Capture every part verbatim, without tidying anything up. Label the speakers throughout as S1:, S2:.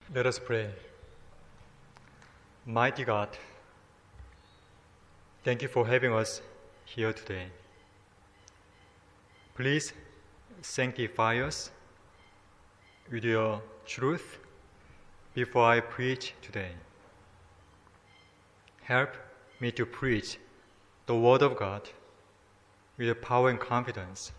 S1: Let us pray. Mighty God, thank you for having us here today. Please sanctify us with your truth before I preach today. Help me to preach the Word of God with power and confidence.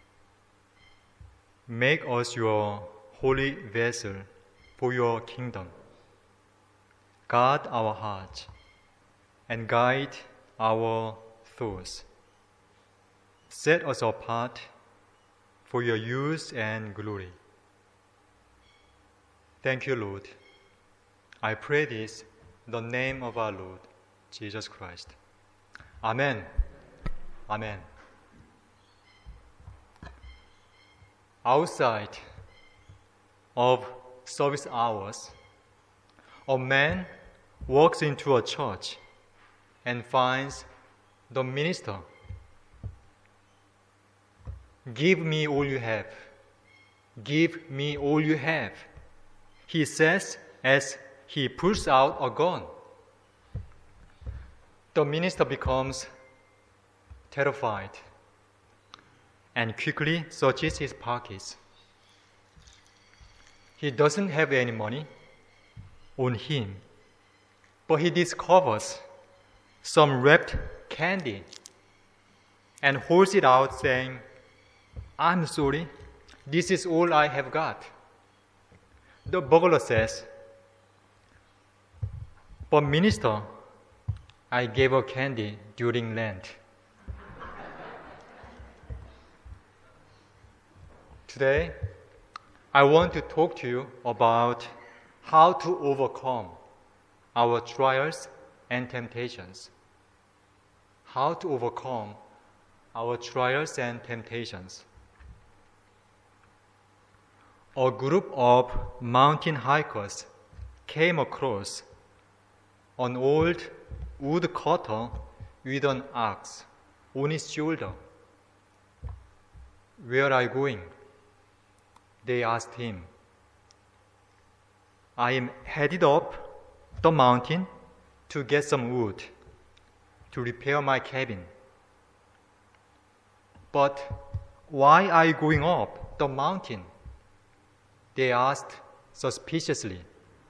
S1: Make us your holy vessel for your kingdom. Guard our hearts and guide our thoughts. Set us apart for your use and glory. Thank you, Lord. I pray this in the name of our Lord, Jesus Christ. Amen. Amen. Outside of service hours, a man walks into a church and finds the minister. Give me all you have. Give me all you have, he says as he pulls out a gun. The minister becomes terrified and quickly searches his pockets. He doesn't have any money on him, but he discovers some wrapped candy and holds it out saying, "I'm sorry, this is all I have got." The burglar says, "But minister, I gave her candy during Lent." Today, I want to talk to you about how to overcome our trials and temptations. How to overcome our trials and temptations. A group of mountain hikers came across an old woodcutter with an axe on his shoulder. "Where are you going?" they asked him. "I am headed up the mountain to get some wood to repair my cabin." "But why are you going up the mountain?" they asked suspiciously.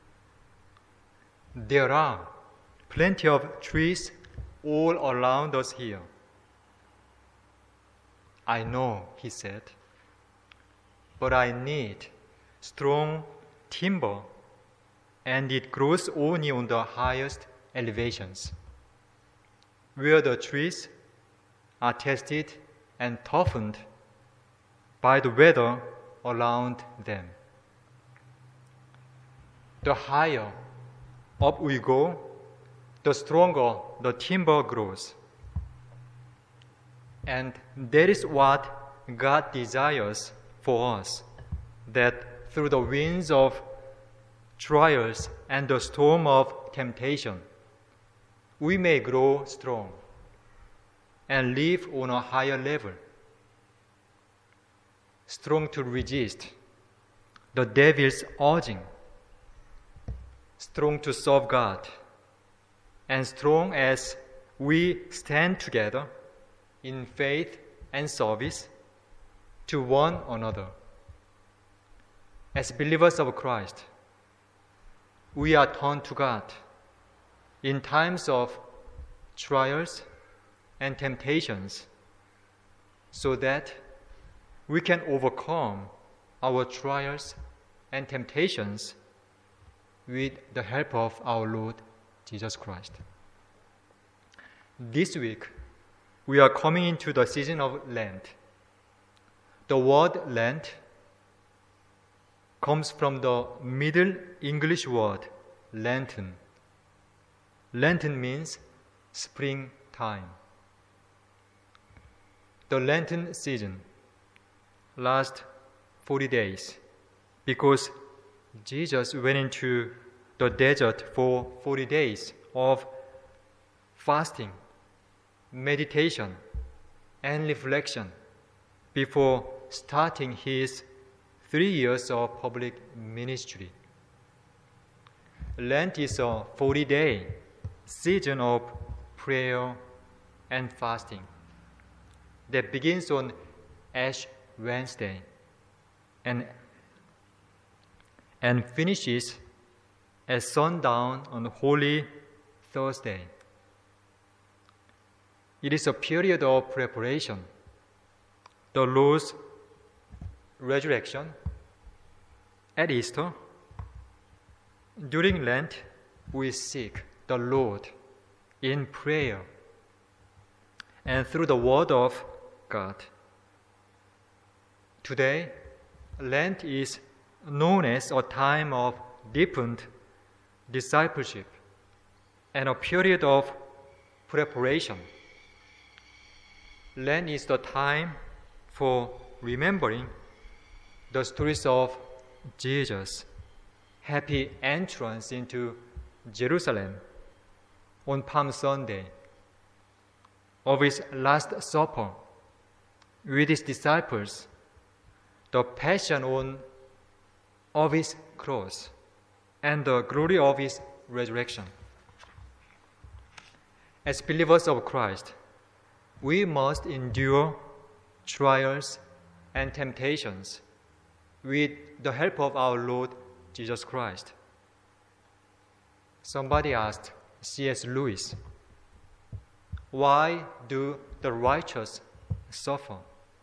S1: "There are plenty of trees all around us here." "I know," he said, "but I need strong timber, and it grows only on the highest elevations, where the trees are tested and toughened by the weather around them. The higher up we go, the stronger the timber grows. And that is what God desires for us, that through the winds of trials and the storm of temptation, we may grow strong and live on a higher level, strong to resist the devil's urging, strong to serve God, and strong as we stand together in faith and service to one another. As believers of Christ, we are turned to God in times of trials and temptations so that we can overcome our trials and temptations with the help of our Lord Jesus Christ. This week, we are coming into the season of Lent. The word Lent comes from the Middle English word lantern. Lantern means springtime. The Lenten season lasts forty days because Jesus went into the desert for forty days of fasting, meditation, and reflection before starting his three years of public ministry. Lent is a forty-day season of prayer and fasting that begins on Ash Wednesday and, and finishes at sundown on Holy Thursday. It is a period of preparation. The Lord's resurrection at Easter. During Lent, we seek the Lord in prayer and through the Word of God. Today, Lent is known as a time of deepened discipleship and a period of preparation. Lent is the time for remembering the stories of Jesus' happy entrance into Jerusalem on Palm Sunday, of his Last Supper with his disciples, the passion on of his cross, and the glory of his resurrection. As believers of Christ, we must endure trials and temptations with the help of our Lord Jesus Christ. Somebody asked C S Lewis, why do the righteous suffer?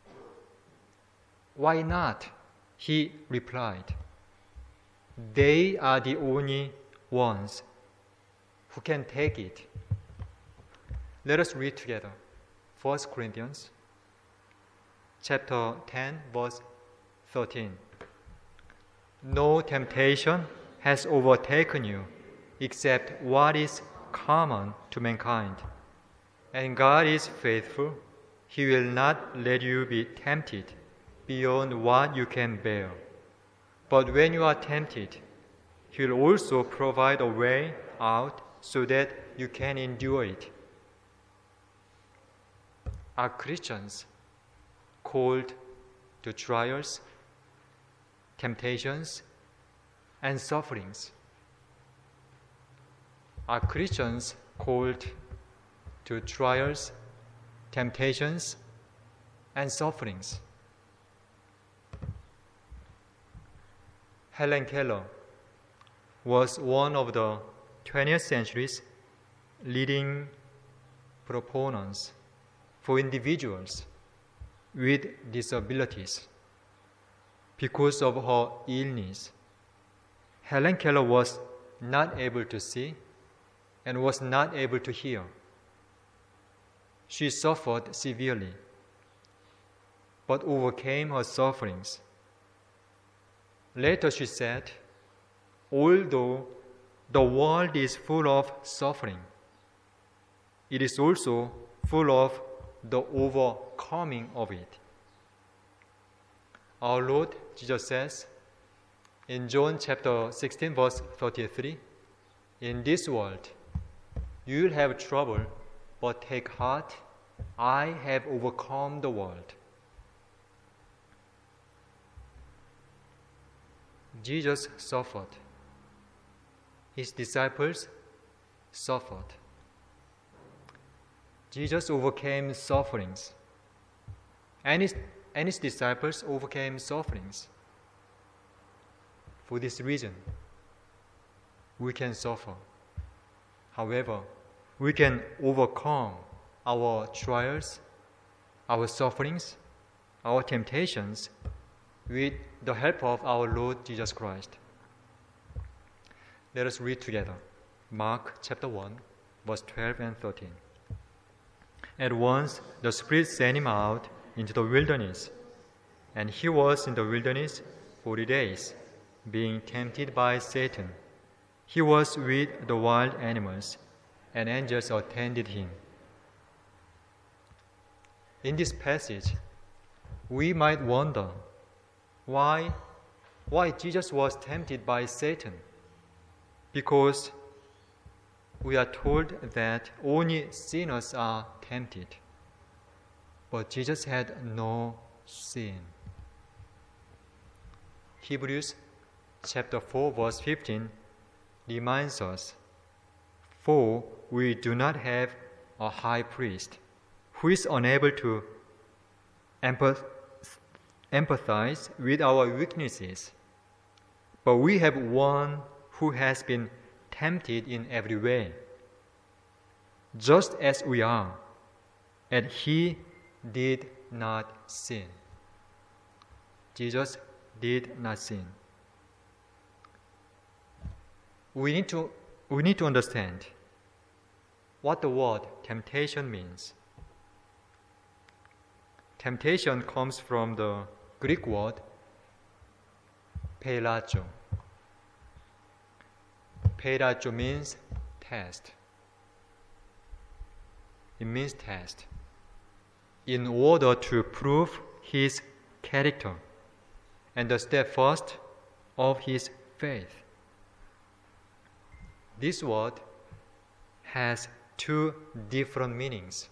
S1: Why not? He replied, they are the only ones who can take it. Let us read together First Corinthians chapter ten, verse thirteen. No temptation has overtaken you except what is common to mankind. And God is faithful. He will not let you be tempted beyond what you can bear. But when you are tempted, He will also provide a way out so that you can endure it. Are Christians called to trials, temptations, and sufferings? Are Christians called to trials, temptations, and sufferings? Helen Keller was one of the twentieth century's leading proponents for individuals with disabilities. Because of her illness, Helen Keller was not able to see and was not able to hear. She suffered severely, but overcame her sufferings. Later she said, although the world is full of suffering, it is also full of the overcoming of it. Our Lord Jesus says in John chapter sixteen, verse thirty-three, in this world you will have trouble, but take heart, I have overcome the world. Jesus suffered. His disciples suffered. Jesus overcame sufferings, and his, and his disciples overcame sufferings. For this reason, we can suffer. However, we can overcome our trials, our sufferings, our temptations with the help of our Lord Jesus Christ. Let us read together Mark chapter one, verse twelve and thirteen. At once the Spirit sent him out into the wilderness, and he was in the wilderness forty days, being tempted by Satan. He was with the wild animals, and angels attended him. In this passage, we might wonder why, why Jesus was tempted by Satan. Because we are told that only sinners are tempted, but Jesus had no sin. Hebrews chapter four, verse fifteen reminds us, for we do not have a high priest who is unable to empath- empathize with our weaknesses, but we have one who has been tempted in every way, just as we are, and he did not sin. Jesus did not sin. We need to, we need to understand what the word temptation means. Temptation comes from the Greek word pelazo. Pelazo means test. It means test. In order to prove his character and the steadfast of his faith. This word has two different meanings.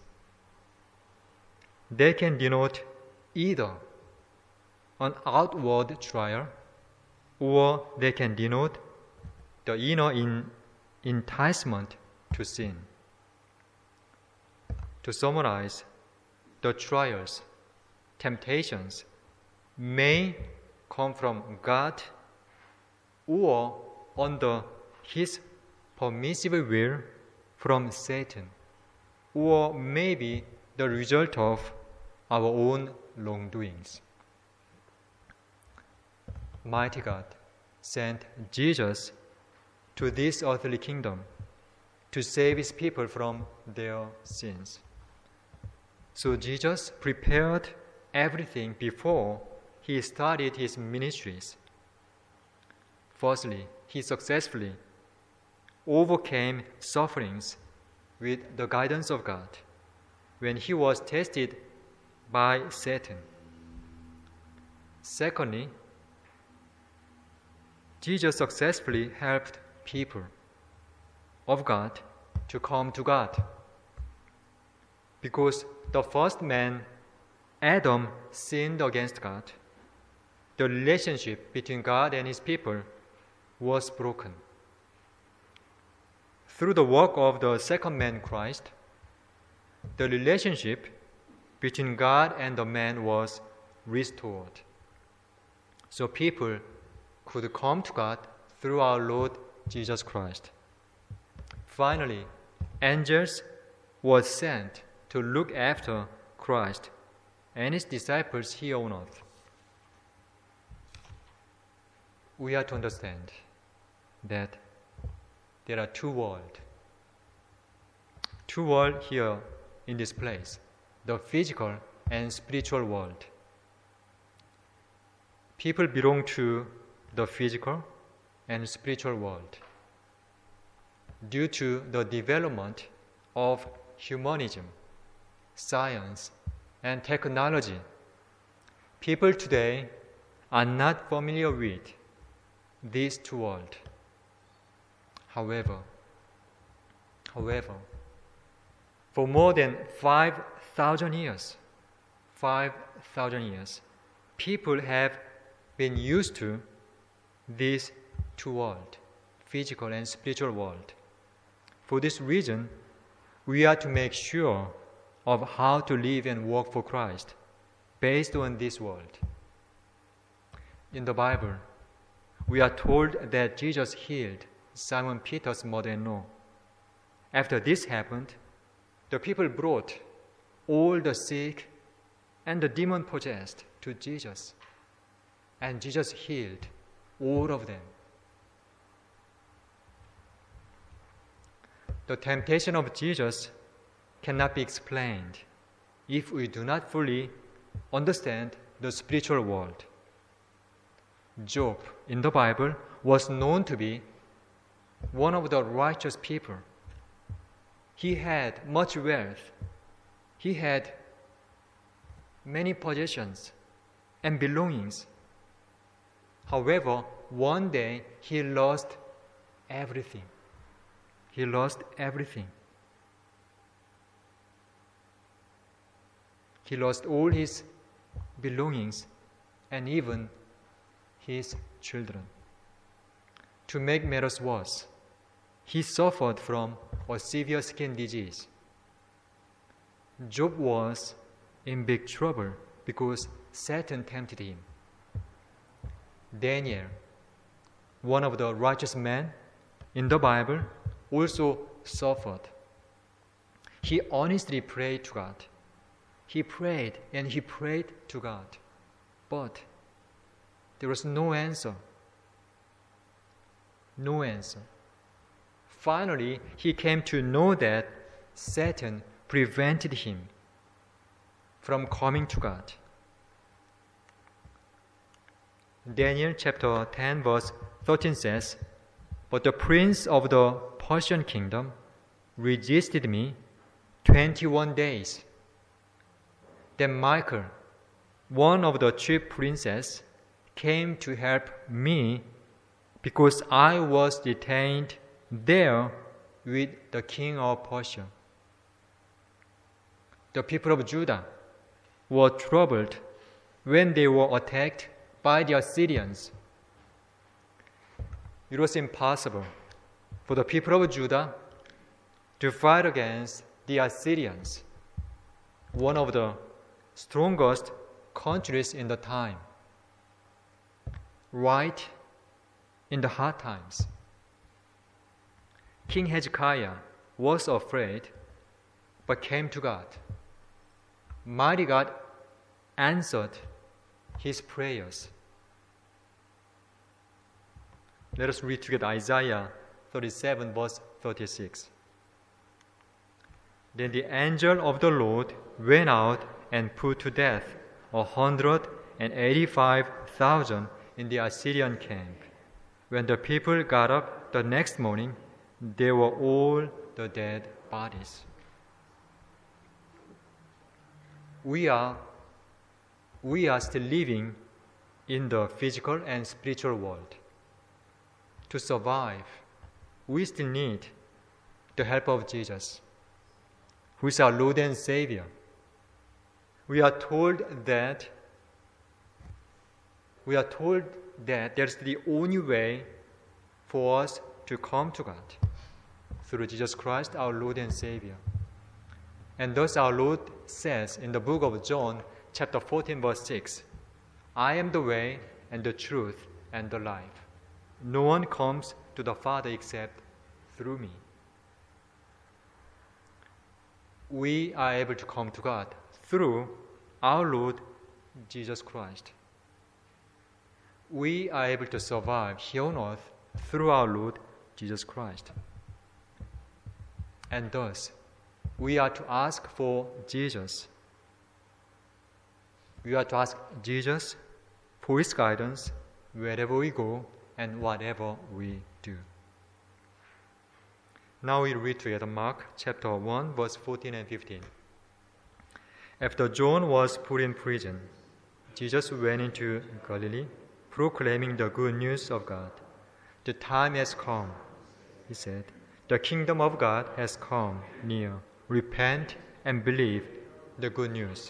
S1: They can denote either an outward trial, or they can denote the inner in, enticement to sin. To summarize, the trials, temptations may come from God or under his permissive will from Satan, or maybe the result of our own wrongdoings. Mighty God sent Jesus to this earthly kingdom to save his people from their sins. So Jesus prepared everything before he started his ministries. Firstly, he successfully overcame sufferings with the guidance of God when he was tested by Satan. Secondly, Jesus successfully helped people of God to come to God, because the first man, Adam, sinned against God. The relationship between God and his people was broken. Through the work of the second man, Christ, the relationship between God and the man was restored. So people could come to God through our Lord Jesus Christ. Finally, angels were sent to look after Christ and his disciples here on earth. We are to understand that there are two worlds. Two worlds here in this place, the physical and spiritual world. People belong to the physical and spiritual world. Due to the development of humanism, science, and technology, people today are not familiar with these two worlds. However, however, for more than five thousand years, five thousand years, people have been used to these two worlds, physical and spiritual world. For this reason, we are to make sure of how to live and work for Christ based on this world. In the Bible, we are told that Jesus healed Simon Peter's mother-in-law. After this happened, the people brought all the sick and the demon-possessed to Jesus, and Jesus healed all of them. The temptation of Jesus cannot be explained if we do not fully understand the spiritual world. Job in the Bible was known to be one of the righteous people. He had much wealth. He had many possessions and belongings. However, one day he lost everything. He lost everything. He lost all his belongings and even his children. To make matters worse, he suffered from a severe skin disease. Job was in big trouble because Satan tempted him. Daniel, one of the righteous men in the Bible, also suffered. He honestly prayed to God. He prayed and he prayed to God. But there was no answer. No answer. Finally, he came to know that Satan prevented him from coming to God. Daniel chapter ten verse thirteen says, "But the prince of the Persian kingdom resisted me twenty-one days. Then Michael, one of the chief princes, came to help me because I was detained there with the king of Persia." The people of Judah were troubled when they were attacked by the Assyrians. It was impossible for the people of Judah to fight against the Assyrians, one of the strongest countries in the time, right in the hard times. King Hezekiah was afraid, but came to God. Mighty God answered his prayers. Let us read together Isaiah thirty-seven, verse thirty-six. Then the angel of the Lord went out and put to death a hundred and eighty-five thousand in the Assyrian camp. When the people got up the next morning, they were all the dead bodies. We are, we are still living in the physical and spiritual world. To survive, we still need the help of Jesus, who is our Lord and Savior. We are told that we are told that there's the only way for us to come to God, through Jesus Christ, our Lord and Savior. And thus our Lord says in the book of John, chapter fourteen, verse six, "I am the way and the truth and the life. No one comes to the Father except through me." We are able to come to God through our Lord Jesus Christ. We are able to survive here on earth through our Lord Jesus Christ. And thus, we are to ask for Jesus. We are to ask Jesus for His guidance wherever we go and whatever we do. Now we read together Mark chapter one, verse fourteen and fifteen. After John was put in prison, Jesus went into Galilee, proclaiming the good news of God. "The time has come," he said. "The kingdom of God has come near. Repent and believe the good news."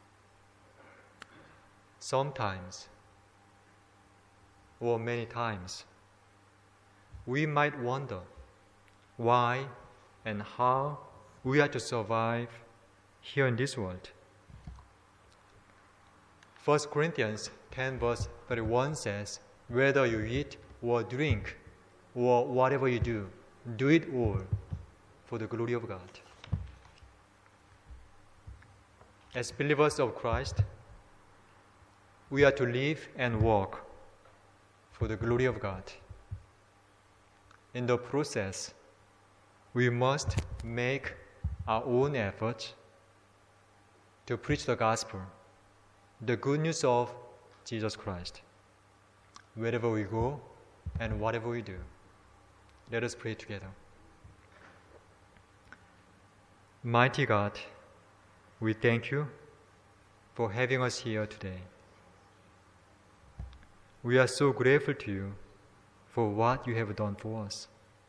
S1: Sometimes, or many times, we might wonder why and how we are to survive here in this world. First Corinthians ten, verse thirty-one says, "Whether you eat or drink or whatever you do, do it all for the glory of God." As believers of Christ, we are to live and walk for the glory of God. In the process, we must make our own efforts to preach the gospel, the good news of Jesus Christ, wherever we go and whatever we do. Let us pray together. Mighty God, we thank you for having us here today. We are so grateful to you for what you have done for us.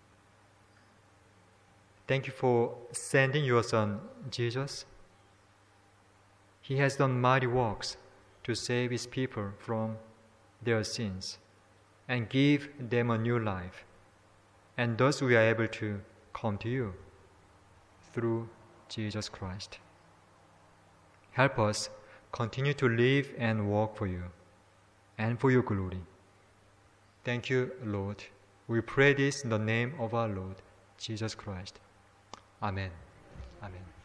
S1: Thank you for sending your Son, Jesus. He has done mighty works to save His people from their sins and give them a new life and thus we are able to come to you through Jesus Christ. Help us continue to live and work for you and for your glory. Thank you, Lord. We pray this in the name of our Lord Jesus Christ. Amen. Amen.